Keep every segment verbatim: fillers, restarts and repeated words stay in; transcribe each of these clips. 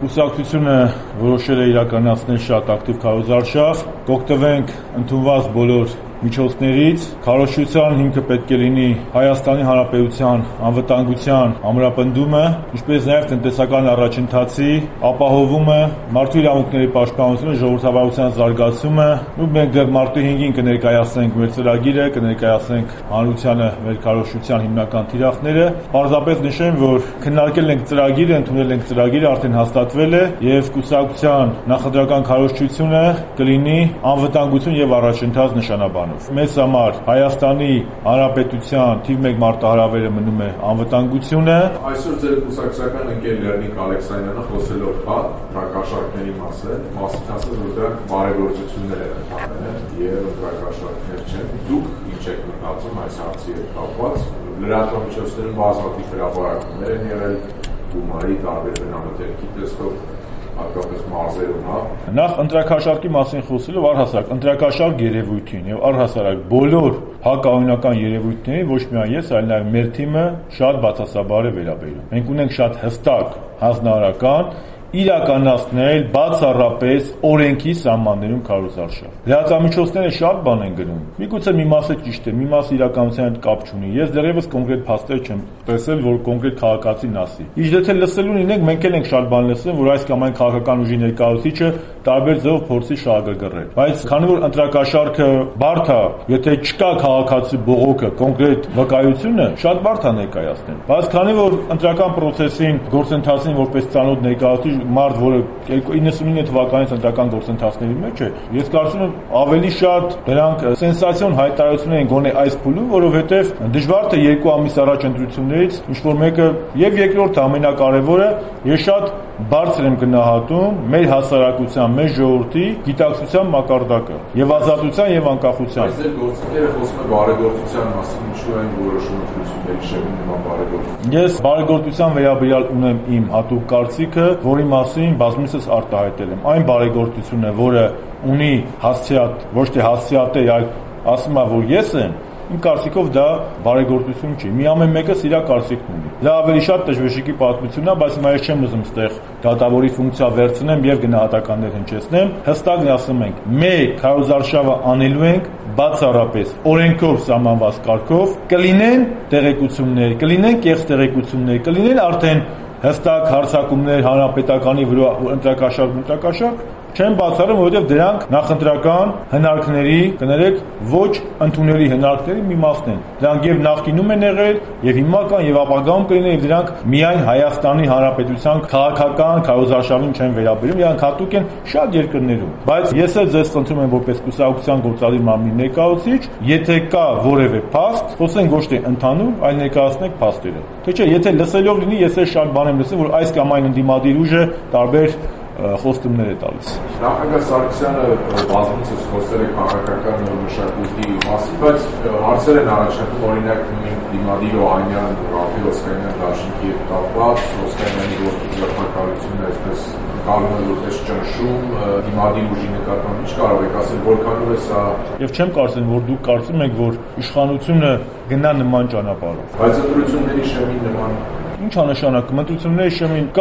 Կուսակցությունը որոշել է իրականացնել շատ ակտիվ քարոզարշավ, կօգտվենք ընդունված բոլոր միջոցներից, քարոզչության հիմքը պետք է լինի Հայաստանի Հանրապետության անվտանգության ամրապնդումը, ինչպես նաև տնտեսական առաջընթացի ապահովումը, մարդու իրավունքների պաշտպանությունը, ժողովրդավարության զարգացումը, ու մենք դեռ մարտի հինգին կներկայացնենք մեր ծրագիրը, կներկայացնենք հանրությանը մեր քարոզչության հիմնական թիրախները։ Պարզապես նշեմ, որ քննարկել ենք ծրագիրը, ընդունել ենք ծրագիրը, արդեն հաստատվել է եւ կուսակցության նախընտրական քարոզչությունը կլինի անվտանգություն եւ առաջընթաց նշանաբան։ Մեզ համար Հայաստանի Հանրապետության թիվ մեկ մարտահրավերը մնում է անվտանգությունը։ Այսօր ձեր կուսակցական ընկեր Լեռնիկ Ալեքսանյանը խոսելով հա ընտրակաշառքների մասին, մասն ասել, որ դրանք բարեգործություններ են ընդհանրել եւ ընտրակաշառքներ չեն։ Դուք ինչ եք մտածում այս հարցի հետ կապված։ Լրատվամիջոցներում բազմաթիվ հրապարակումներ են եղել, գումարի տարբեր բնամթերքի տեսքով հատկապես մարզերում, հա։ Նախ ընտրակաշառքի մասին խոսելով առհասարակ ընտրակաշառք երևույթին եւ առհասարակ բոլոր հակաօրինական երևույթներին ոչ միայն ես, այլ նաեւ մեր թիմը շատ բացասաբար է վերաբերում։ Մենք ունենք շատ հստակ հանձնարարական իրականացնել բացառապես օրենքի սահմաններում քարոզարշավ։ Լրատվամիջոցները շատ բան են գնում։ Միգուցե մի մասը ճիշտ է, մի մասը իրականության հետ կապ չունի։ Ես դեռևս կոնկրետ փաստեր չեմ տեսել, որ կոնկրետ քաղաքացին ասի։ Իսկ եթե լսելու լինենք, մենք էլ ենք շատ բան լսել, որ այս կամ այն քաղաքական ուժի ներկայացուցիչը տարբեր ձևով փորձի շահագրգռել։ Բայց քանի որ ընտրակաշառքը բարդ է, եթե չկա քաղաքացի բողոքը, կոնկրետ վկայությունը, շատ բարդ է ներկայացնել։ Բայց քանի որ ընտրական process-ին, գործընթացին որպես ծանոթ ներկայացուցիչ մարդ, որը իննսունինը թվականից ընտրական գործընթացների մեջ է, ես կարծում եմ ավելի շատ դրանք սենսացիոն հայտարարություններ են գոնե այս փուլում, որովհետև դժվար թե երկու ամիս առաջ ընտրություններից ինչ որ մեկը եւ երկրորդը ամենակարևորը, ես շատ բարձր եմ գնահատում մեր հասարակության, մեր ժողովրդի գիտակցության մակարդակը եւ ազատության եւ անկախության։ Այս գործընկերը խոսում է բարեգործության մասին, ինչու են որոշում ընտրությունների շեղում նման բարեգործություն։ Ես բարեգործության վերաբերյալ ունեմ իմ հատուկ կարծիքը, որի մասին բազմիցս արտահայտել եմ։ Այն բարեգործությունը, որը ունի հասցեատ, ոչ թե հասցեատեր, այլ ասում է, որ ես եմ, իմ կարծիքով դա բարեգործություն չի։ Մի ամեն մեկը իր կարծիքն ունի։ Դա ավելի շատ տժվեշիկի պատմությունն է, բայց հիմա ես չեմ ուզում ստեղ դատավորի ֆունկցիա վերցնեմ եւ գնահատականներ հնչեցնեմ։ Հստակ ասում ենք, մեկ քարոզարշավը անելու ենք բացառապես օրենքով սահմանված կարգով, կլինեն տեղեկություններ, կլինեն կեղծ տեղեկություններ, կլինեն արդեն հստակ հարձակումներ հանրապետականի վրա ընտրակաշառք, ընտրակաշառք չեն բացառում, որովհետև դրանք նախընտրական հնարքների, կներեք, ոչ ընդունելի հնարքների մի մասն են։ Դրանք եւ նախկինում են եղել, եւ հիմա կան, եւ ապագայում կլինեն, եւ դրանք միայն Հայաստանի Հանրապետության քաղաքական քարոզարշավին չեն վերաբերում, դրանք հատուկ են շատ երկրներում։ Բայց ես էլ ձեզ խնդրում եմ որպես կուսակցության գործադիր մարմնի ներկայացուցիչ, եթե կա որևէ փաստ, խոսենք ոչ թե ընդհանուր, այլ ներկայացնենք փաստերը։ Թե չէ, եթե լսելով լինի, ես էլ շատ բան եմ լսել, որ այս կամ այն ընդդիմադիր ուժը տարբեր խոստումներ է տալիս։ Նախագահ Սարգսյանը բազմիցս խոսել է քաղաքական մշակույթի մասին, բայց հարցեր են առաջանում, օրինակ դիմադիր Օհանյան, Ռաֆել Օսկանյան դաշինքի հետ կապված, Օսկանյանի գործի ձեռնարկությունը այսպես գալու է որպես ճնշում դիմադիր ուժի նկատմամբ, ինչ կարող եք ասել, որքանով է սա։ Եվ չեմ կարծում, որ դուք կարծում եք, որ իշխանությունը գնա նման ճանապարհով։ Բայց ընտրությունների շեմին նման Ինչ անշանակում ընտրությունների շեմին կա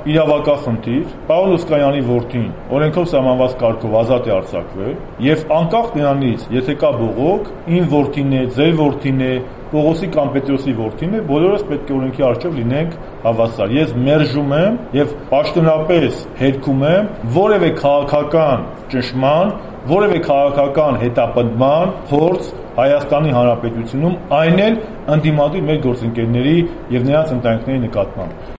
իրավական խնդիր, Պավել Օսկանյանի որդին օրենքով սահմանված կարգով ազատ է արձակվել եւ անկախ նրանից, եթե կա բողոք, ին որդին է, ձեր որդին է, Պողոսի կամ Պետրոսի որդին է, բոլորս պետք է օրենքի առջև լինենք հավասար։ Ես մերժում եմ եւ պաշտոնապես հերքում եմ որևէ քաղաքական ճնշման, որևէ քաղաքական հետապնդման փորձ Հայաստանի Հանրապետությունում, այն էլ ընդդիմադիր մեր գործընկերների եւ նրանց ընտանիքների նկատմամբ։